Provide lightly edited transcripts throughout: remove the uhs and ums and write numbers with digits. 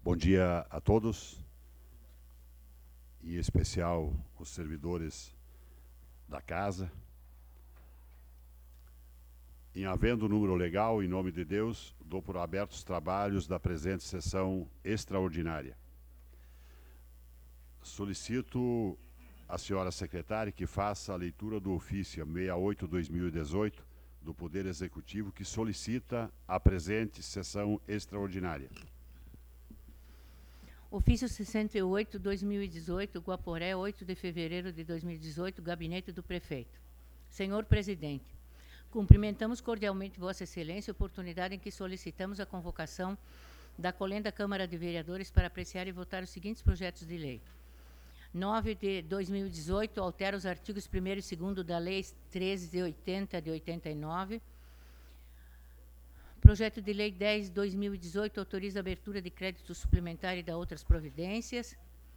Bom dia a todos, e em especial os servidores da casa. Em havendo número legal, em nome de Deus, dou por abertos os trabalhos da presente sessão extraordinária. Solicito à senhora secretária que faça a leitura do ofício 68/2018 do Poder Executivo, que solicita a presente sessão extraordinária. Ofício 68/2018, Guaporé, 8 de fevereiro de 2018, Gabinete do Prefeito. Senhor Presidente, cumprimentamos cordialmente Vossa Excelência a oportunidade em que solicitamos a convocação da Colenda Câmara de Vereadores para apreciar e votar os seguintes projetos de lei. 9 de 2018, altera os artigos 1º e 2º da Lei 13/80 de 89. Projeto de Lei 10/2018 autoriza a abertura de crédito suplementar e da outras providências.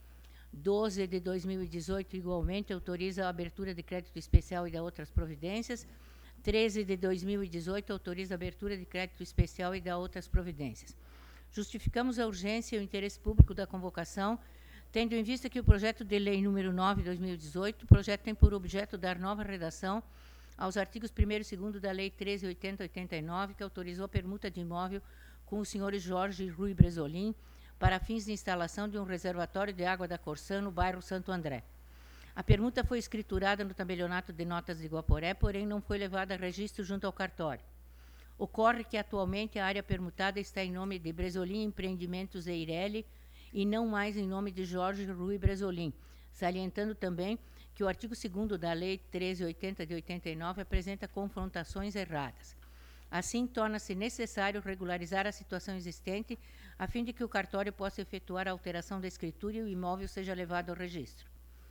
12 de 2018, igualmente, autoriza a abertura de crédito especial e da outras providências. 13 de 2018, autoriza a abertura de crédito especial e da outras providências. Justificamos a urgência e o interesse público da convocação, tendo em vista que o projeto de lei número 9/2018, o projeto tem por objeto dar nova redação aos artigos 1º e 2º da Lei 13/80/89, que autorizou a permuta de imóvel com os senhores Jorge e Rui Bresolim para fins de instalação de um reservatório de água da Corsã no bairro Santo André. A permuta foi escriturada no tabelionato de notas de Guaporé, porém não foi levada a registro junto ao cartório. Ocorre que atualmente a área permutada está em nome de Bresolim Empreendimentos Eireli e não mais em nome de Jorge Rui Bresolim, salientando também que o artigo 2º da Lei 13/80 de 89 apresenta confrontações erradas. Assim, torna-se necessário regularizar a situação existente, a fim de que o cartório possa efetuar a alteração da escritura e o imóvel seja levado ao registro.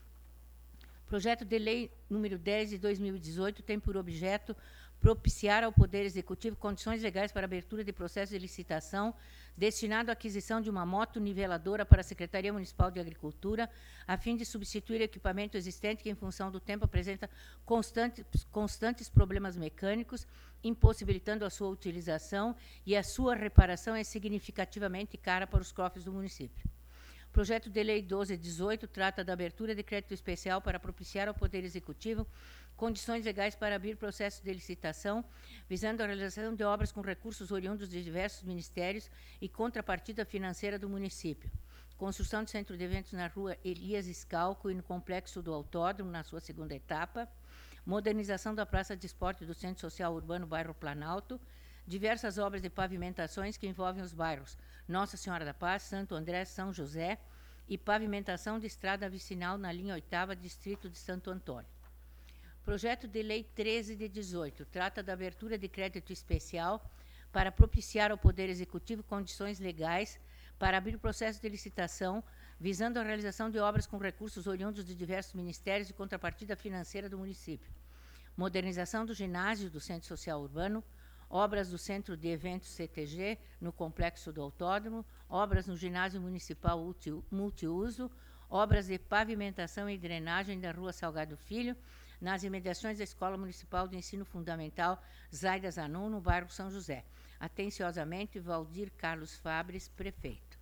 Projeto de Lei número 10 de 2018 tem por objeto propiciar ao Poder Executivo condições legais para abertura de processo de licitação destinado à aquisição de uma moto niveladora para a Secretaria Municipal de Agricultura, a fim de substituir equipamento existente que, em função do tempo, apresenta constantes problemas mecânicos, impossibilitando a sua utilização, e a sua reparação é significativamente cara para os cofres do município. Projeto de Lei 12/18 trata da abertura de crédito especial para propiciar ao Poder Executivo condições legais para abrir processo de licitação, visando a realização de obras com recursos oriundos de diversos ministérios e contrapartida financeira do município. Construção de centro de eventos na rua Elias Scalco e no complexo do Autódromo, na sua segunda etapa. Modernização da Praça de Esporte do Centro Social Urbano, bairro Planalto. Diversas obras de pavimentações que envolvem os bairros Nossa Senhora da Paz, Santo André, São José e pavimentação de estrada vicinal na linha 8ª, distrito de Santo Antônio. Projeto de Lei 13/18 trata da abertura de crédito especial para propiciar ao Poder Executivo condições legais para abrir processo de licitação, visando a realização de obras com recursos oriundos de diversos ministérios e contrapartida financeira do município. Modernização do ginásio do Centro Social Urbano, obras do Centro de Eventos CTG, no Complexo do Autódromo, obras no Ginásio Municipal Multiuso, obras de pavimentação e drenagem da Rua Salgado Filho, nas imediações da Escola Municipal de Ensino Fundamental Zaida Zanon, no bairro São José. Atenciosamente, Valdir Carlos Fabres, prefeito.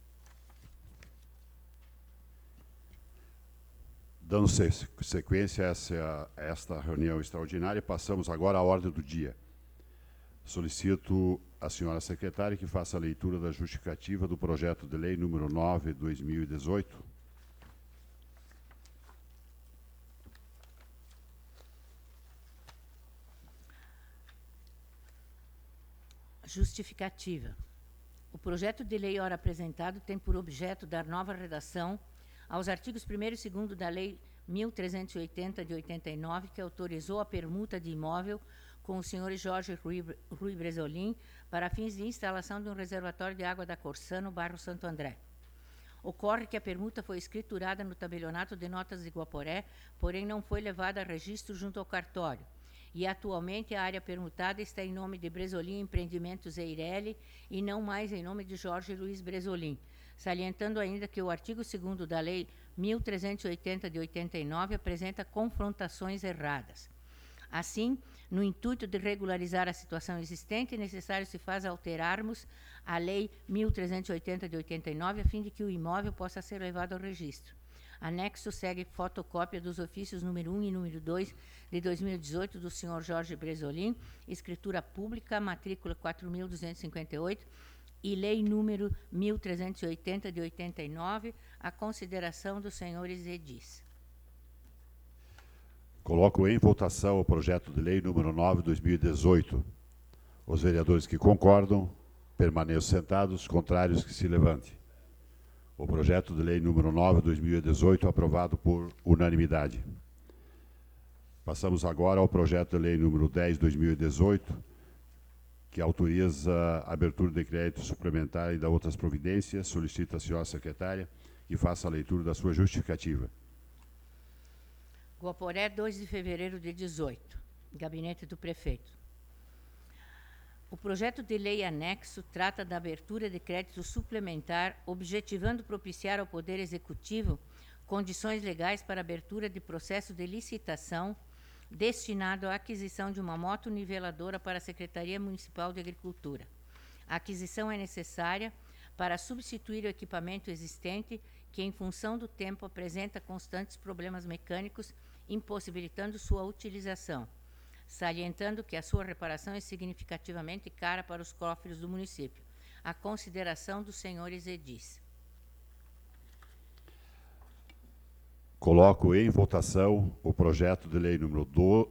Dando sequência a esta reunião extraordinária, passamos agora à ordem do dia. Solicito à senhora secretária que faça a leitura da justificativa do projeto de lei número 9/2018. Justificativa. O projeto de lei ora apresentado tem por objeto dar nova redação aos artigos 1º e 2º da Lei 1380 de 89, que autorizou a permuta de imóvel com os senhores Jorge Rui Bresolim para fins de instalação de um reservatório de água da Corsã no bairro Santo André. Ocorre que a permuta foi escriturada no tabelionato de notas de Guaporé, porém não foi levada a registro junto ao cartório. E atualmente a área permutada está em nome de Bresolim Empreendimentos Eireli e não mais em nome de Jorge Luiz Bresolim, salientando ainda que o artigo 2º da Lei 1380 de 89 apresenta confrontações erradas. Assim, No intuito de regularizar a situação existente, é necessário se faz alterarmos a Lei 1380 de 89, a fim de que o imóvel possa ser levado ao registro. Anexo segue fotocópia dos ofícios número 1 e número 2 de 2018 do senhor Jorge Bresolim, escritura pública, matrícula 4.258, e lei número 1380 de 89, a consideração dos senhores edis. Coloco em votação o projeto de lei número 9 de 2018. Os vereadores que concordam, permaneçam sentados, contrários que se levante. O projeto de lei número 9 de 2018 aprovado por unanimidade. Passamos agora ao projeto de lei número 10 de 2018, que autoriza a abertura de crédito suplementar e da outras providências. Solicito à senhora secretária que faça a leitura da sua justificativa. Guaporé, 2 de fevereiro de 18. Gabinete do Prefeito. O projeto de lei anexo trata da abertura de crédito suplementar, objetivando propiciar ao Poder Executivo condições legais para abertura de processo de licitação destinado à aquisição de uma moto niveladora para a Secretaria Municipal de Agricultura. A aquisição é necessária para substituir o equipamento existente que, em função do tempo, apresenta constantes problemas mecânicos, impossibilitando sua utilização, salientando que a sua reparação é significativamente cara para os cofres do município. A consideração dos senhores edis. Coloco em votação o projeto de lei número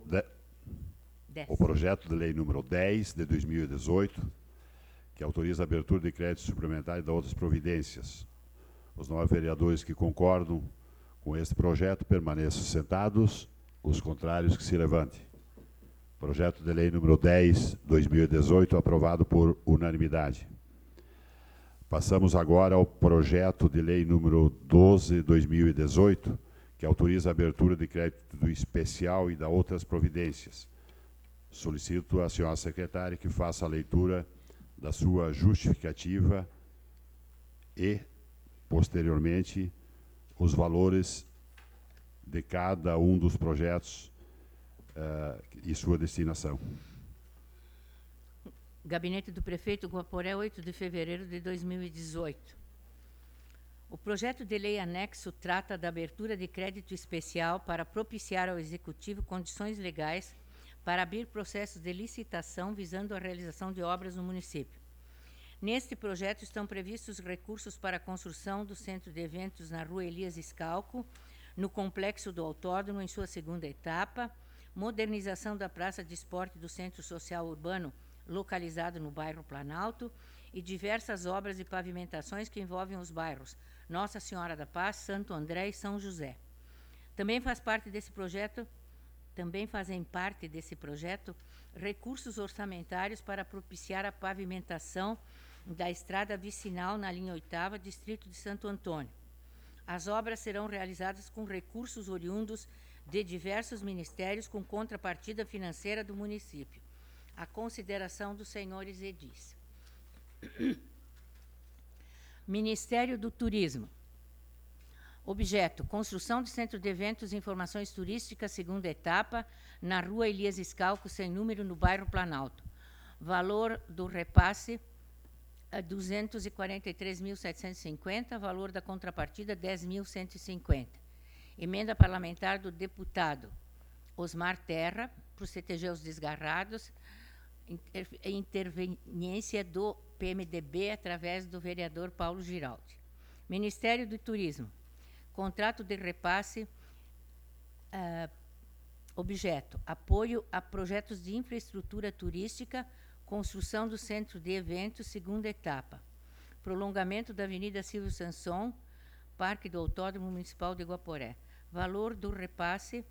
10 de 2018, que autoriza a abertura de crédito suplementar e da outras providências. Os 9 vereadores que concordam com este projeto permaneçam sentados, os contrários que se levantem. Projeto de lei número 10, 2018, aprovado por unanimidade. Passamos agora ao projeto de lei número 12, 2018, que autoriza a abertura de crédito especial e da outras providências. Solicito à senhora secretária que faça a leitura da sua justificativa e, posteriormente, os valores de cada um dos projetos e sua destinação. Gabinete do Prefeito, Guaporé, 8 de fevereiro de 2018. O projeto de lei anexo trata da abertura de crédito especial para propiciar ao Executivo condições legais para abrir processos de licitação visando a realização de obras no município. Neste projeto estão previstos recursos para a construção do centro de eventos na Rua Elias Scalco, no Complexo do Autódromo, em sua segunda etapa, modernização da Praça de Esporte do Centro Social Urbano, localizado no bairro Planalto, e diversas obras e pavimentações que envolvem os bairros Nossa Senhora da Paz, Santo André e São José. Também fazem parte desse projeto recursos orçamentários para propiciar a pavimentação da estrada vicinal na linha 8ª, distrito de Santo Antônio. As obras serão realizadas com recursos oriundos de diversos ministérios com contrapartida financeira do município. A consideração dos senhores edis. Ministério do Turismo. Objeto: construção de centro de eventos e informações turísticas, segunda etapa, na Rua Elias Scalco, sem número, no bairro Planalto. Valor do repasse: 243.750, valor da contrapartida: 10.150. Emenda parlamentar do deputado Osmar Terra, para o CTG Os Desgarrados, interveniência do PMDB através do vereador Paulo Giraldi. Ministério do Turismo. Contrato de repasse, objeto: apoio a projetos de infraestrutura turística, construção do centro de eventos, segunda etapa. Prolongamento da Avenida Silvio Sanson, Parque do Autódromo Municipal de Guaporé. Valor do repasse: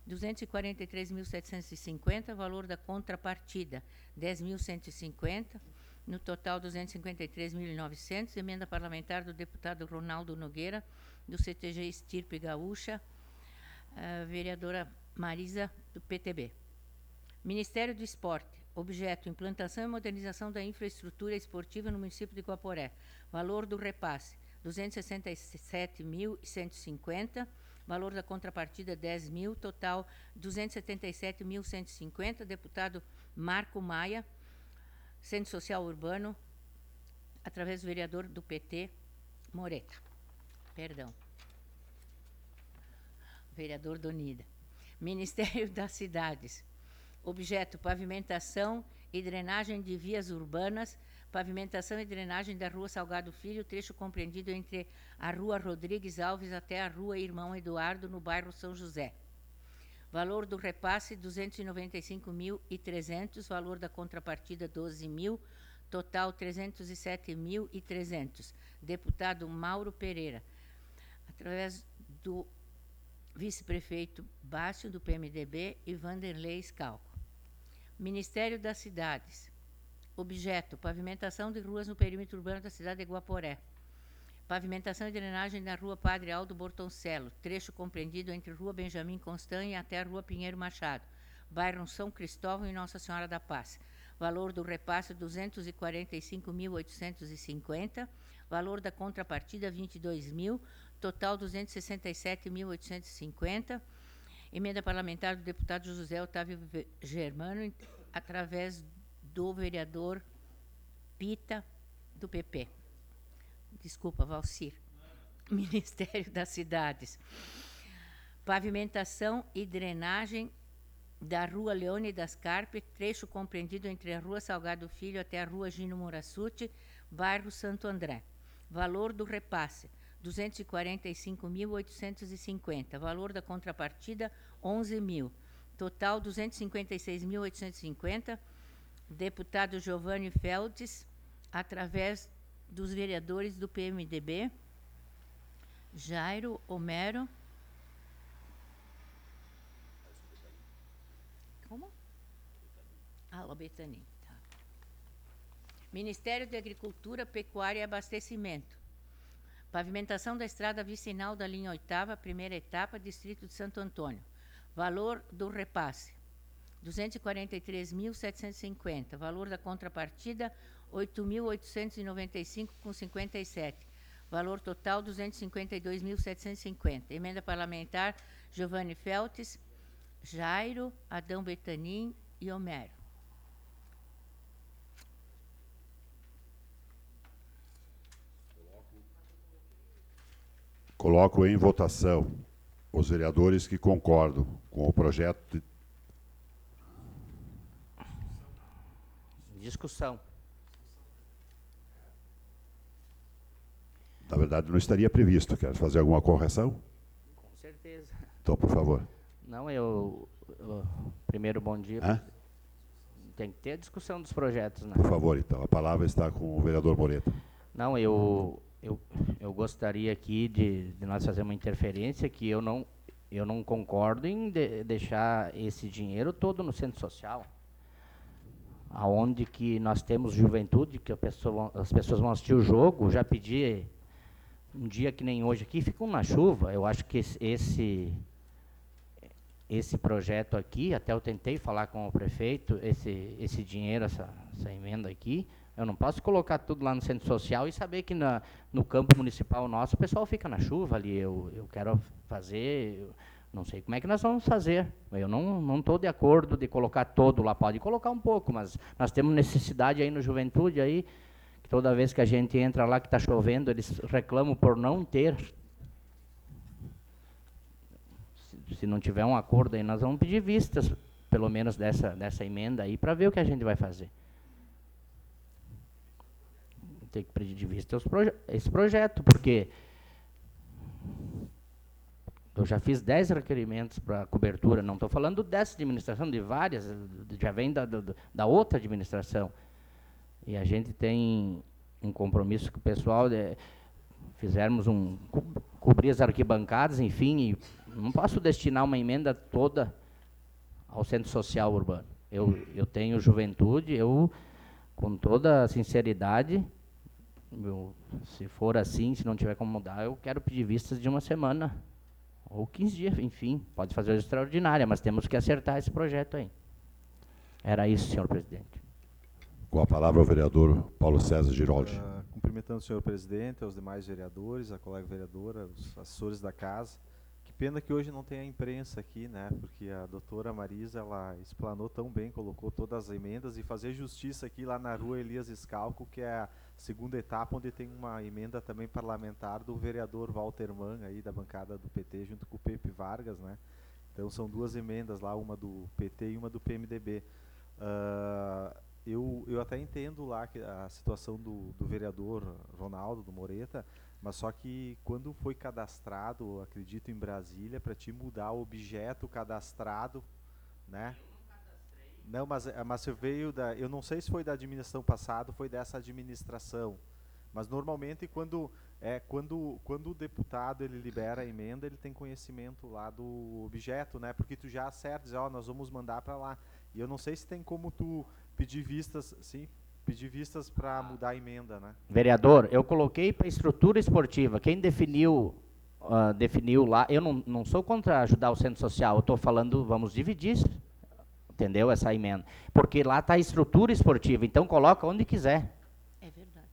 243.750, valor da contrapartida: 10.150, no total 253.900, emenda parlamentar do deputado Ronaldo Nogueira, do CTG Estirpe Gaúcha, vereadora Marisa, do PTB. Ministério do Esporte. Objeto: implantação e modernização da infraestrutura esportiva no município de Guaporé. Valor do repasse: 267.150, valor da contrapartida 10 mil, total 277.150. Deputado Marco Maia, Centro Social Urbano, através do vereador do PT, Moreta. Perdão. Vereador Donida. Ministério das Cidades. Objeto: pavimentação e drenagem de vias urbanas, pavimentação e drenagem da Rua Salgado Filho, trecho compreendido entre a Rua Rodrigues Alves até a Rua Irmão Eduardo, no bairro São José. Valor do repasse, 295.300, valor da contrapartida, 12 mil, total 307.300. Deputado Mauro Pereira, através do vice-prefeito Bácio, do PMDB, e Vanderlei Scalco. Ministério das Cidades. Objeto: pavimentação de ruas no perímetro urbano da cidade de Guaporé. Pavimentação e drenagem na Rua Padre Aldo Bortoncello, trecho compreendido entre Rua Benjamin Constant e até a Rua Pinheiro Machado, bairro São Cristóvão e Nossa Senhora da Paz. Valor do repasse, 245.850. Valor da contrapartida, 22 mil. Total, 267.850. Emenda parlamentar do deputado José Otávio Germano, através do vereador Pita, do PP. Desculpa, Valcir. Ministério das Cidades. Pavimentação e drenagem da Rua Leone das Carpe, trecho compreendido entre a Rua Salgado Filho até a Rua Gino Murassuti, bairro Santo André. Valor do repasse, 245.850. Valor da contrapartida, 11 mil. Total, 256.850. Deputado Giovanni Feltes, através dos vereadores do PMDB, Jairo, Homero. Como? Betani. Tá. Ministério de Agricultura, Pecuária e Abastecimento. Pavimentação da estrada vicinal da linha 8ª, primeira etapa, distrito de Santo Antônio. Valor do repasse, 243.750. Valor da contrapartida, 8.895,57. Valor total, 252.750. Emenda parlamentar, Giovanni Feltes, Jairo, Adão Betanin e Homero. Coloco em votação os vereadores que concordam com o projeto. Discussão. Na verdade, não estaria previsto. Quer fazer alguma correção? Com certeza. Então, por favor. Não, primeiro, bom dia. Hã? Tem que ter a discussão dos projetos, né? Por favor, então. A palavra está com o vereador Moreta. Não, eu gostaria aqui de nós fazer uma interferência que eu não concordo em deixar esse dinheiro todo no centro social, aonde que nós temos juventude, que as pessoas vão assistir o jogo. Já pedi um dia que nem hoje aqui, ficam na chuva. Eu acho que esse projeto aqui, até eu tentei falar com o prefeito, esse dinheiro, essa emenda aqui, eu não posso colocar tudo lá no centro social e saber que no campo municipal nosso o pessoal fica na chuva ali. Eu quero fazer, não sei como é que nós vamos fazer. Eu não estou de acordo de colocar todo lá. Pode colocar um pouco, mas nós temos necessidade aí no Juventude, aí, que toda vez que a gente entra lá que está chovendo, eles reclamam por não ter. Se não tiver um acordo aí, nós vamos pedir vistas, pelo menos dessa emenda aí, para ver o que a gente vai fazer. Tem que pedir de vista esse projeto, porque eu já fiz 10 requerimentos para cobertura. Não estou falando dessa administração, de várias, já vem da outra administração. E a gente tem um compromisso com o pessoal, fizermos cobrir as arquibancadas, enfim, e não posso destinar uma emenda toda ao Centro Social Urbano. Eu tenho juventude, com toda a sinceridade, se for assim, se não tiver como mudar, eu quero pedir vistas de uma semana, ou 15 dias, enfim, pode fazer extraordinária, mas temos que acertar esse projeto aí. Era isso, senhor presidente. Com a palavra o vereador Paulo César Giroldi. Cumprimentando o senhor presidente, aos demais vereadores, a colega vereadora, os assessores da casa, que pena que hoje não tem a imprensa aqui, né? Porque a doutora Marisa, ela explanou tão bem, colocou todas as emendas, e fazer justiça aqui lá na rua Elias Scalco, que é a segunda etapa, onde tem uma emenda também parlamentar do vereador Walter Mann, aí da bancada do PT, junto com o Pepe Vargas, né? Então são duas emendas lá, uma do PT e uma do PMDB. Eu até entendo lá que a situação do vereador Ronaldo, do Moreta, mas só que quando foi cadastrado, acredito, em Brasília, para te mudar o objeto cadastrado, né? Não, mas veio da... Eu não sei se foi da administração passada ou foi dessa administração. Mas normalmente quando o deputado ele libera a emenda, ele tem conhecimento lá do objeto, né? Porque tu já acerta, diz, ó, nós vamos mandar para lá. E eu não sei se tem como tu pedir vistas, sim, pedir vistas para mudar a emenda, né? Vereador, eu coloquei para estrutura esportiva. Quem definiu lá, eu não sou contra ajudar o centro social, eu estou falando, vamos dividir, entendeu, essa emenda. Porque lá está a estrutura esportiva, então coloca onde quiser. É verdade.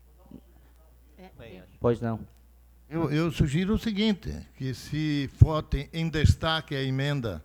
Pois não. Eu sugiro o seguinte, que se vote em destaque a emenda,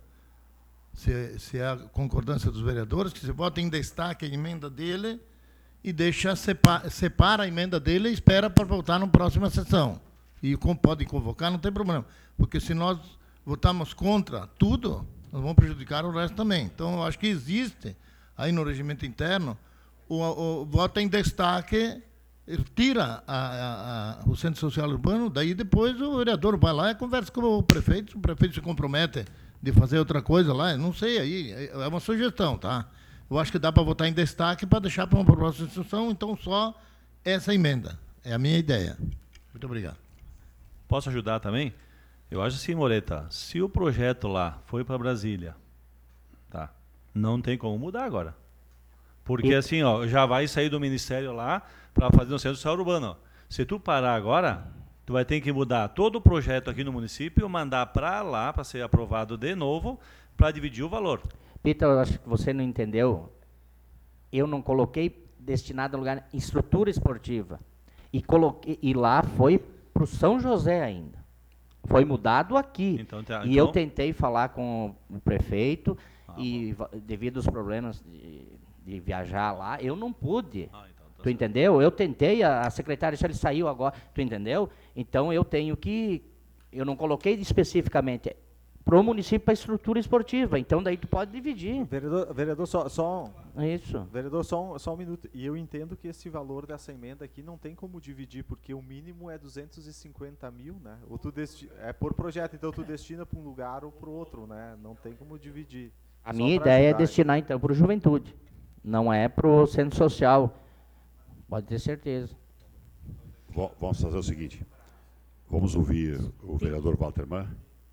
se é a concordância dos vereadores, que se vote em destaque a emenda dele e deixa separa a emenda dele e espera para votar na próxima sessão. E pode convocar, não tem problema. Porque se nós votarmos contra tudo, nós vamos prejudicar o resto também. Então, eu acho que existe, aí no regimento interno, o voto em destaque, tira o Centro Social Urbano, daí depois o vereador vai lá e conversa com o prefeito, se o prefeito se compromete de fazer outra coisa lá, não sei, aí é uma sugestão, tá? Eu acho que dá para votar em destaque para deixar para uma próxima sessão, então só essa emenda. É a minha ideia. Muito obrigado. Posso ajudar também? Eu acho assim, Moreta, se o projeto lá foi para Brasília, tá? Não tem como mudar agora. Porque assim, ó, já vai sair do Ministério lá para fazer no Centro Social Urbano. Ó. Se tu parar agora, tu vai ter que mudar todo o projeto aqui no município, mandar para lá, para ser aprovado de novo, para dividir o valor. Peter, eu acho que você não entendeu. Eu não coloquei destinado a lugar estrutura esportiva. E lá foi para o São José ainda. Foi mudado aqui. Então, e eu tentei falar com o prefeito e devido aos problemas de viajar lá, eu não pude. Tu entendeu? Eu tentei, a secretária, ele saiu agora, tu entendeu? Então eu tenho que, eu não coloquei especificamente para o município para estrutura esportiva, então daí tu pode dividir. Vereador, Isso. Vereador, só um minuto. E eu entendo que esse valor dessa emenda aqui não tem como dividir, porque o mínimo é 250 mil, né? Ou é por projeto, então tu destina para um lugar ou para o outro, né? Não tem como dividir. A minha ideia é destinar então para o juventude, não é para o centro social. Pode ter certeza. Vamos fazer o seguinte, vamos ouvir o vereador Walter Mann.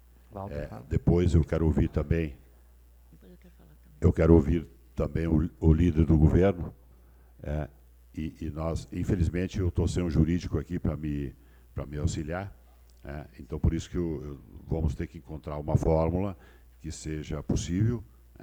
Depois eu quero ouvir também, o líder do governo, e nós, infelizmente, eu estou sem um jurídico aqui para me auxiliar, então por isso que vamos ter que encontrar uma fórmula que seja possível.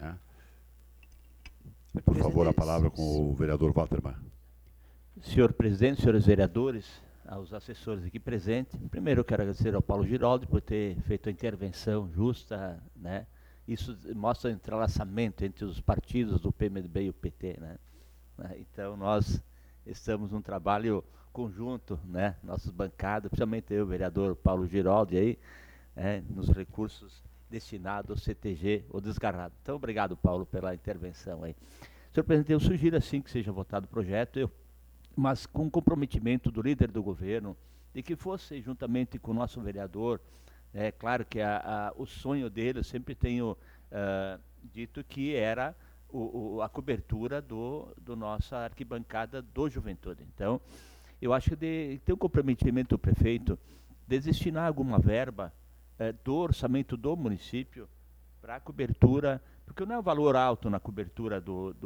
Por favor, a palavra com o vereador Walter Mann. Senhor presidente, senhores vereadores, aos assessores aqui presentes, primeiro eu quero agradecer ao Paulo Giraldi por ter feito a intervenção justa, né? Isso mostra o entrelaçamento entre os partidos do PMDB e o PT, né? Então nós estamos num trabalho conjunto, né? Nossas bancadas, principalmente eu, o vereador Paulo Giraldi, aí, nos recursos destinados ao CTG, ou desgarrado. Então, obrigado, Paulo, pela intervenção aí. Senhor presidente, eu sugiro assim que seja votado o projeto, mas com comprometimento do líder do governo, de que fosse juntamente com o nosso vereador. É claro que o sonho dele, eu sempre tenho dito que era a cobertura do nossa arquibancada do Juventude. Então, eu acho que tem um comprometimento do prefeito de destinar alguma verba do orçamento do município para a cobertura, porque não é um valor alto na cobertura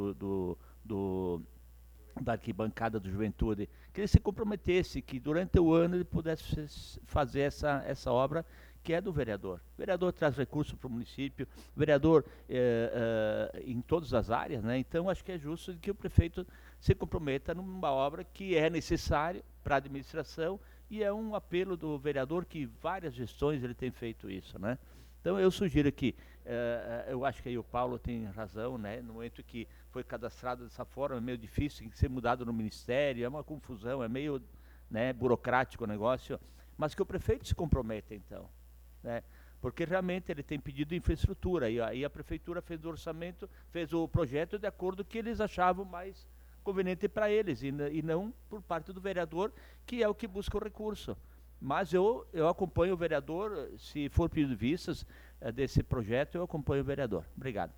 da arquibancada do Juventude, que ele se comprometesse, que durante o ano ele pudesse fazer essa obra que é do vereador. O vereador traz recursos para o município, o vereador em todas as áreas, né? Então acho que é justo que o prefeito se comprometa numa obra que é necessária para a administração e é um apelo do vereador que várias gestões ele tem feito isso, né? Então, eu sugiro que, eu acho que aí o Paulo tem razão, né? No momento que foi cadastrado dessa forma, é meio difícil, tem que ser mudado no Ministério, é uma confusão, é meio, né, burocrático o negócio, mas que o prefeito se comprometa, então, né? Porque realmente ele tem pedido infraestrutura, e aí a prefeitura fez o orçamento, fez o projeto de acordo com o que eles achavam mais conveniente para eles, e não por parte do vereador, que é o que busca o recurso. Mas eu acompanho o vereador, se for pedido vistas desse projeto, eu acompanho o vereador. Obrigado.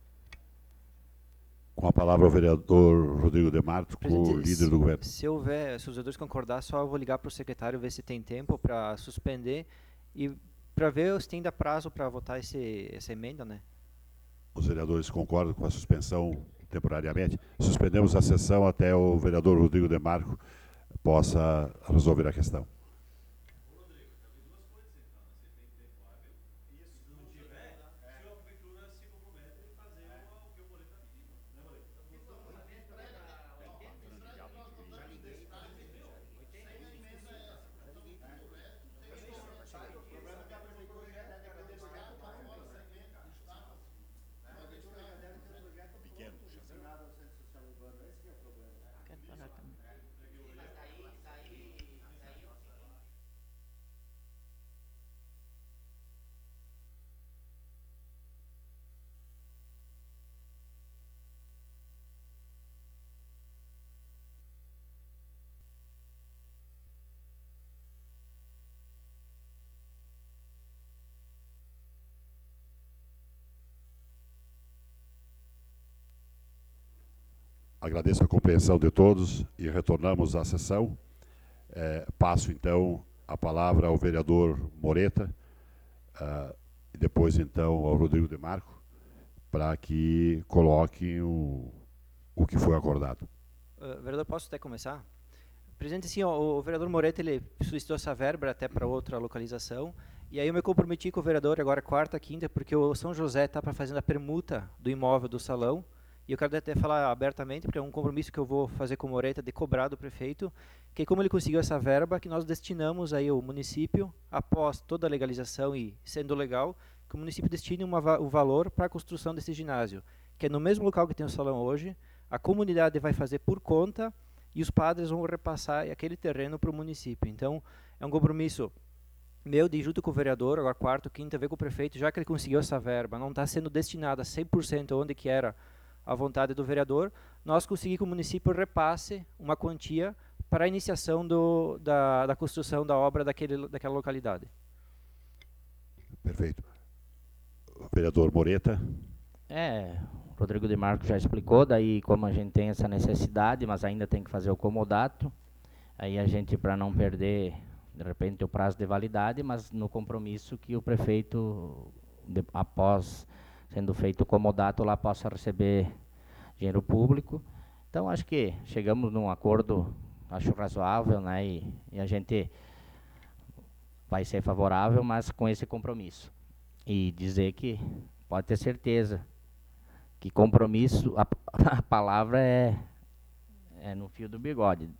Com a palavra o vereador Rodrigo Demarco, líder do governo. Se os vereadores concordar, só eu vou ligar para o secretário, ver se tem tempo para suspender e para ver se tem ainda prazo para votar essa emenda, né? Os vereadores concordam com a suspensão temporariamente? Suspendemos a sessão até o vereador Rodrigo Demarco possa resolver a questão. Agradeço a compreensão de todos e retornamos à sessão. Passo, então, a palavra ao vereador Moreta e depois, então, ao Rodrigo Demarco, para que coloquem o que foi acordado. Vereador, posso até começar? Presidente, sim, o vereador Moreta, ele solicitou essa verba até para outra localização, e aí eu me comprometi com o vereador agora quarta, quinta, porque o São José está fazendo a permuta do imóvel do salão, e eu quero até falar abertamente, porque é um compromisso que eu vou fazer com o Moreta de cobrar do prefeito, que como ele conseguiu essa verba, que nós destinamos aí ao município, após toda a legalização e sendo legal, que o município destine o valor para a construção desse ginásio, que é no mesmo local que tem o salão hoje, a comunidade vai fazer por conta e os padres vão repassar aquele terreno para o município. Então, é um compromisso meu de junto com o vereador, agora quarto, quinta, ver com o prefeito, já que ele conseguiu essa verba, não está sendo destinada 100% onde que era a vontade do vereador, nós conseguimos que o município repasse uma quantia para a iniciação da construção da obra daquela localidade. Perfeito. Vereador Moreta. O Rodrigo Demarco já explicou, daí como a gente tem essa necessidade, mas ainda tem que fazer o comodato, aí a gente, para não perder, de repente, o prazo de validade, mas no compromisso que o prefeito, após sendo feito o comodato, lá possa receber dinheiro público. Então, acho que chegamos num acordo, acho razoável, né, e a gente vai ser favorável, mas com esse compromisso. E dizer que pode ter certeza que compromisso, a palavra é no fio do bigode.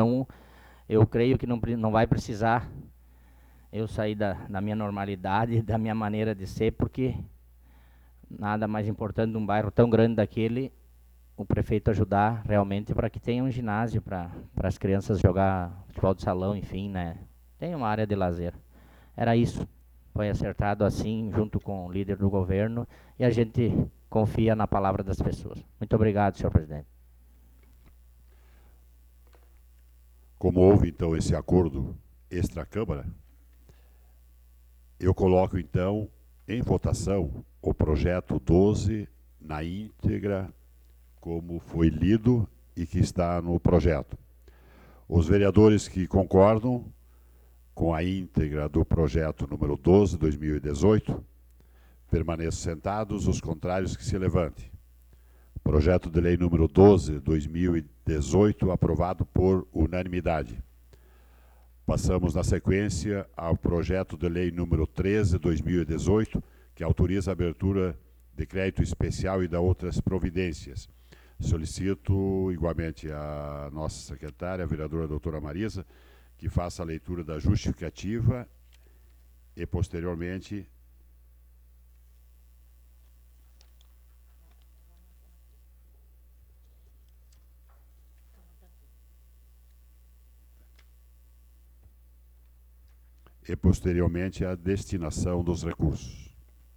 Eu creio que não vai precisar eu sair da minha normalidade, da minha maneira de ser, porque nada mais importante num bairro tão grande daquele, o prefeito ajudar realmente para que tenha um ginásio para as crianças jogar futebol de salão, enfim, né? Tem uma área de lazer. Era isso. Foi acertado assim, junto com o líder do governo, e a gente confia na palavra das pessoas. Muito obrigado, senhor presidente. Como houve, então, esse acordo extra-Câmara, eu coloco, então, em votação o projeto 12 na íntegra, como foi lido e que está no projeto. Os vereadores que concordam com a íntegra do projeto número 12, 2018, permaneçam sentados, os contrários que se levantem. Projeto de lei número 12, 2018, aprovado por unanimidade. Passamos, na sequência, ao projeto de lei número 13, 2018, que autoriza a abertura de crédito especial e da outras providências. Solicito, igualmente, a nossa secretária, a vereadora doutora Marisa, que faça a leitura da justificativa e, posteriormente, e, posteriormente, a destinação dos recursos.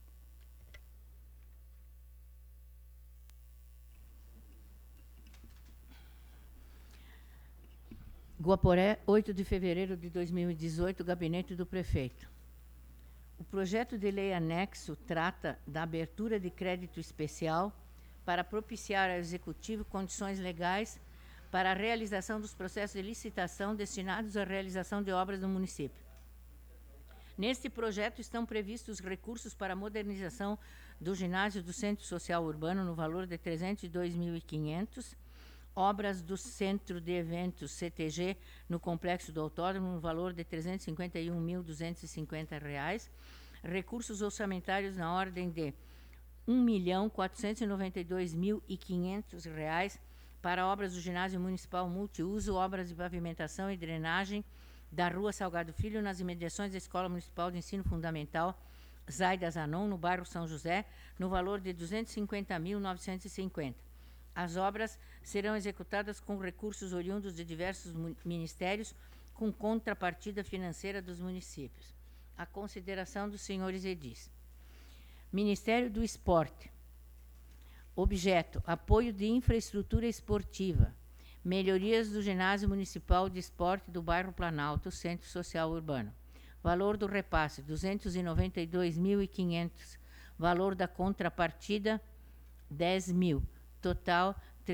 Guaporé, 8 de fevereiro de 2018, Gabinete do Prefeito. O projeto de lei anexo trata da abertura de crédito especial para propiciar ao Executivo condições legais para a realização dos processos de licitação destinados à realização de obras no município. Neste projeto estão previstos recursos para a modernização do ginásio do Centro Social Urbano no valor de R$ 302.500, obras do Centro de Eventos CTG no Complexo do Autódromo no valor de R$ 351.250, recursos orçamentários na ordem de R$ 1.492.500 para obras do Ginásio Municipal Multiuso, obras de pavimentação e drenagem da Rua Salgado Filho, nas imediações da Escola Municipal de Ensino Fundamental Zaida Zanon, no bairro São José, no valor de R$ 250.950. As obras serão executadas com recursos oriundos de diversos ministérios, com contrapartida financeira dos municípios. A consideração dos senhores edis. Ministério do Esporte. Objeto: apoio de infraestrutura esportiva. Melhorias do Ginásio Municipal de Esporte do bairro Planalto, Centro Social Urbano. Valor do repasse: R$ 292.500. Valor da contrapartida: R$ 10.000. Total, R$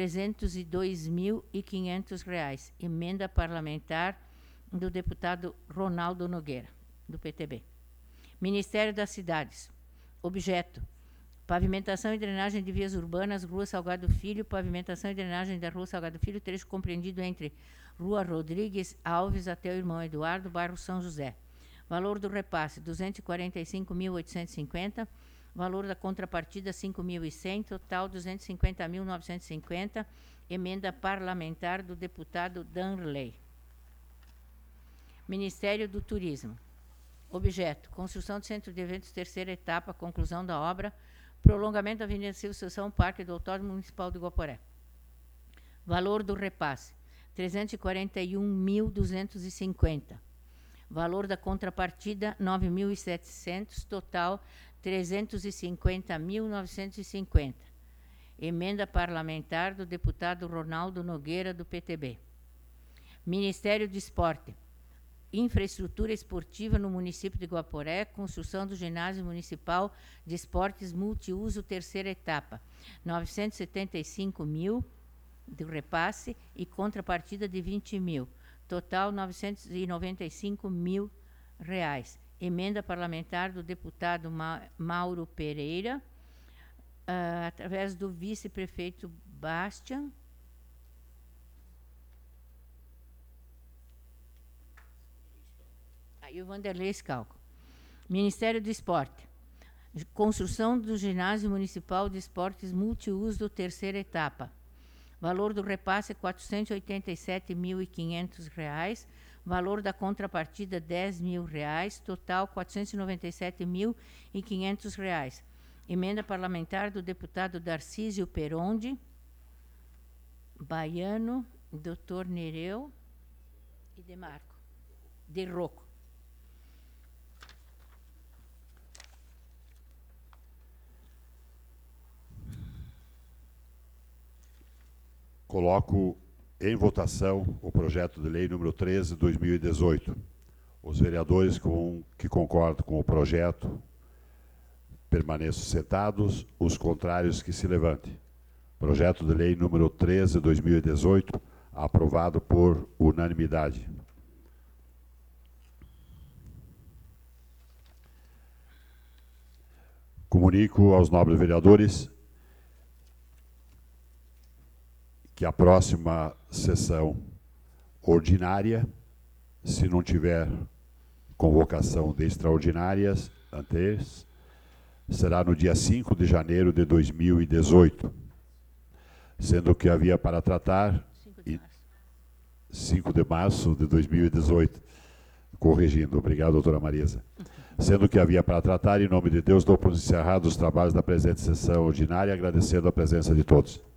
302.500. Emenda parlamentar do deputado Ronaldo Nogueira, do PTB. Ministério das Cidades. Objeto: pavimentação e drenagem de vias urbanas, Rua Salgado Filho, pavimentação e drenagem da Rua Salgado Filho, trecho compreendido entre Rua Rodrigues Alves até o Irmão Eduardo, bairro São José. Valor do repasse: R$ 245.850. Valor da contrapartida, R$ 5.100, total R$ 250.950, emenda parlamentar do deputado Danley. Ministério do Turismo. Objeto: construção de centro de eventos, terceira etapa, conclusão da obra, prolongamento da Avenida Silvio Sessão, Parque do Autódromo Municipal de Guaporé. Valor do repasse: R$ 341.250. Valor da contrapartida, R$ 9.700, total R$ 350.950. Emenda parlamentar do deputado Ronaldo Nogueira, do PTB. Ministério do Esporte. Infraestrutura esportiva no município de Guaporé, construção do ginásio municipal de esportes multiuso, terceira etapa. R$ 975.000 de repasse e contrapartida de R$ 20.000. Total R$ 995.000. Emenda parlamentar do deputado Mauro Pereira, através do vice-prefeito Bastian. Aí o Vanderlei Scalco. Ministério do Esporte. Construção do ginásio municipal de esportes multiuso, terceira etapa. Valor do repasse é R$ 487.500. Valor da contrapartida, R$ 10.000. Total, R$ 497.500. Emenda parlamentar do deputado Darcísio Perondi, Baiano, Dr. Nereu e Demarco. De Rocco. Coloco em votação o projeto de lei número 13 de 2018. Os vereadores que concordam com o projeto permaneçam sentados, os contrários que se levantem. Projeto de lei número 13 de 2018, aprovado por unanimidade. Comunico aos nobres vereadores que a próxima sessão ordinária, se não tiver convocação de extraordinárias antes, será no dia 5 de janeiro de 2018, sendo que havia para tratar 5 de março de 2018, corrigindo, obrigado, doutora Marisa. Sendo que havia para tratar, em nome de Deus, dou por encerrados os trabalhos da presente sessão ordinária, agradecendo a presença de todos.